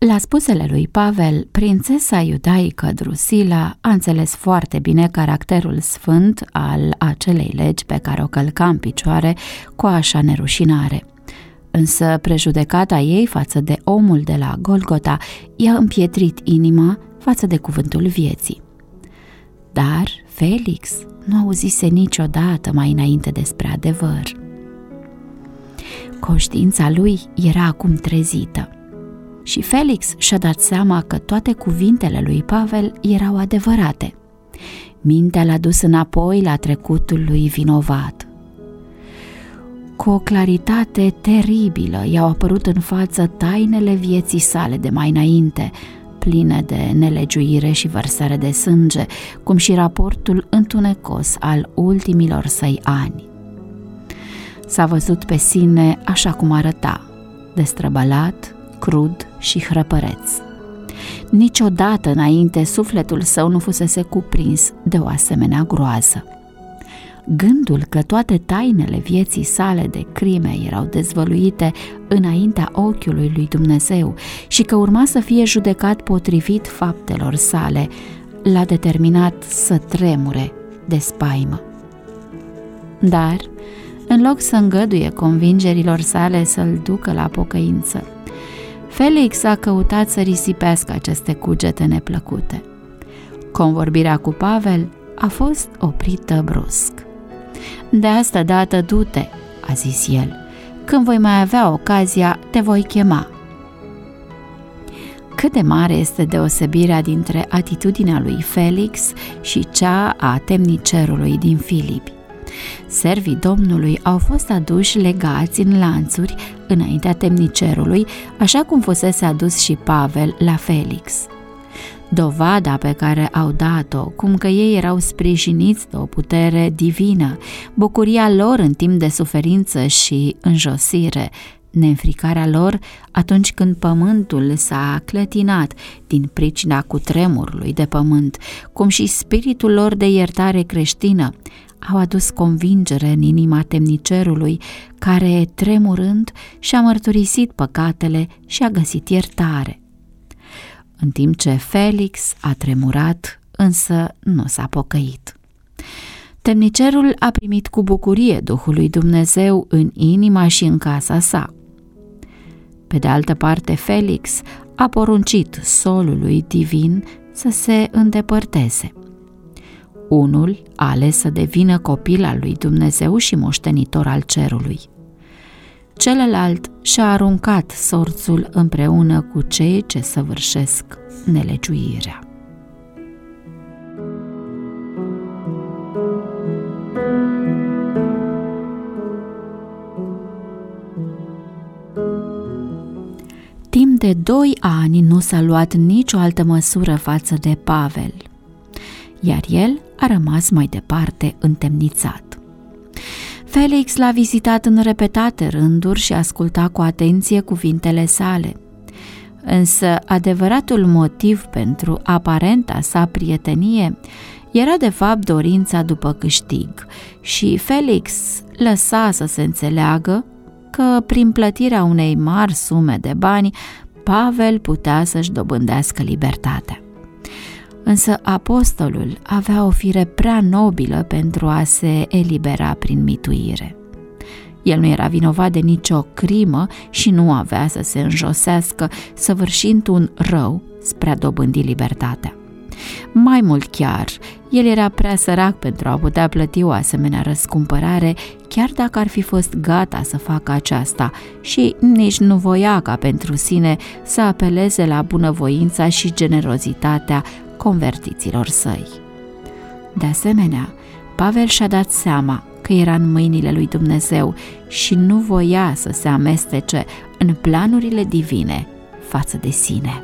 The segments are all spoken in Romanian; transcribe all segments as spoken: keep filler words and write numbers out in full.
La spusele lui Pavel, prințesa iudaică Drusila a înțeles foarte bine caracterul sfânt al acelei legi pe care o călca în picioare cu așa nerușinare. Însă prejudecata ei față de omul de la Golgota i-a împietrit inima față de cuvântul vieții. Dar Felix nu auzise niciodată mai înainte despre adevăr. Conștiința lui era acum trezită și Felix și-a dat seama că toate cuvintele lui Pavel erau adevărate. Mintea l-a dus înapoi la trecutul lui vinovat. Cu o claritate teribilă i-au apărut în față tainele vieții sale de mai înainte, pline de nelegiuire și vărsare de sânge, cum și raportul întunecos al ultimilor săi ani. S-a văzut pe sine așa cum arăta, destrăbălat, crud și hrăpăreț. Niciodată înainte sufletul său nu fusese cuprins de o asemenea groază. Gândul că toate tainele vieții sale de crime erau dezvăluite înaintea ochiului lui Dumnezeu și că urma să fie judecat potrivit faptelor sale, l-a determinat să tremure de spaimă. Dar, în loc să îngăduie convingerilor sale să-l ducă la pocăință, Felix a căutat să risipească aceste cugete neplăcute. Convorbirea cu Pavel a fost oprită brusc. "De asta dată du-te," a zis el, "când voi mai avea ocazia, te voi chema." Cât de mare este deosebirea dintre atitudinea lui Felix și cea a temnicerului din Filipi. Servii Domnului au fost aduși legați în lanțuri înaintea temnicerului, așa cum fusese adus și Pavel la Felix. Dovada pe care au dat-o, cum că ei erau sprijiniți de o putere divină, bucuria lor în timp de suferință și înjosire, neînfricarea lor atunci când pământul s-a clătinat din pricina cutremurului de pământ, cum și spiritul lor de iertare creștină, au adus convingere în inima temnicerului, care, tremurând, și-a mărturisit păcatele și a găsit iertare. În timp ce Felix a tremurat, însă nu s-a pocăit. Temnicerul a primit cu bucurie Duhul lui Dumnezeu în inima și în casa sa. Pe de altă parte, Felix a poruncit solului divin să se îndepărteze. Unul a ales să devină copil al lui Dumnezeu și moștenitor al cerului. Celălalt și-a aruncat sorțul împreună cu cei ce săvârșesc nelegiuirea. Timp de doi ani nu s-a luat nicio altă măsură față de Pavel, iar el a rămas mai departe întemnițat. Felix l-a vizitat în repetate rânduri și asculta cu atenție cuvintele sale. Însă adevăratul motiv pentru aparenta sa prietenie era de fapt dorința după câștig și Felix lăsa să se înțeleagă că prin plătirea unei mari sume de bani Pavel putea să-și dobândească libertatea. Însă apostolul avea o fire prea nobilă pentru a se elibera prin mituire. El nu era vinovat de nicio crimă și nu avea să se înjosească săvârșind un rău spre a dobândi libertatea. Mai mult chiar, el era prea sărac pentru a putea plăti o asemenea răscumpărare, chiar dacă ar fi fost gata să facă aceasta, și nici nu voia ca pentru sine să apeleze la bunăvoința și generozitatea convertiților săi. De asemenea, Pavel și-a dat seama că era în mâinile lui Dumnezeu și nu voia să se amestece în planurile divine față de sine.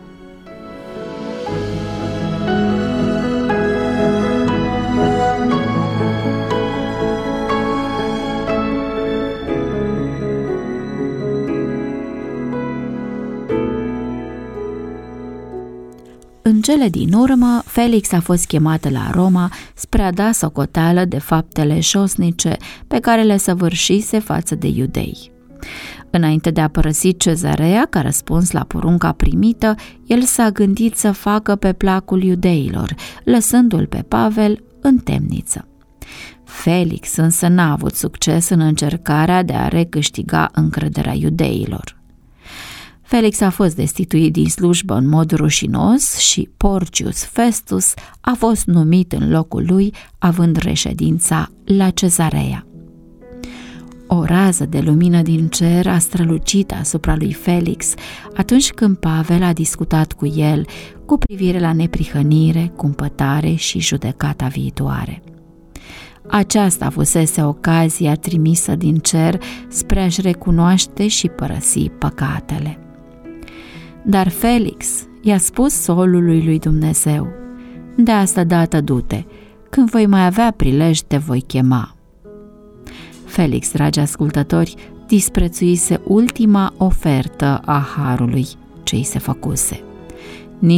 În cele din urmă, Felix a fost chemată la Roma spre a da socoteală de faptele josnice pe care le săvârșise față de iudei. Înainte de a părăsi Cezarea, ca răspuns la porunca primită, el s-a gândit să facă pe placul iudeilor, lăsându-l pe Pavel în temniță. Felix însă n-a avut succes în încercarea de a recâștiga încrederea iudeilor. Felix a fost destituit din slujbă în mod rușinos și Porcius Festus a fost numit în locul lui, având reședința la Cezarea. O rază de lumină din cer a strălucit asupra lui Felix atunci când Pavel a discutat cu el cu privire la neprihănire, cumpătare și judecata viitoare. Aceasta fusese ocazia trimisă din cer spre a-și recunoaște și părăsi păcatele. Dar Felix i-a spus solului lui Dumnezeu: "De asta dată du-te, când voi mai avea prilej te voi chema." Felix, dragi ascultători, disprețuise ultima ofertă a harului ce îi se făcuse.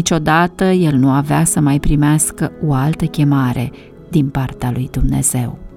Niciodată el nu avea să mai primească o altă chemare din partea lui Dumnezeu.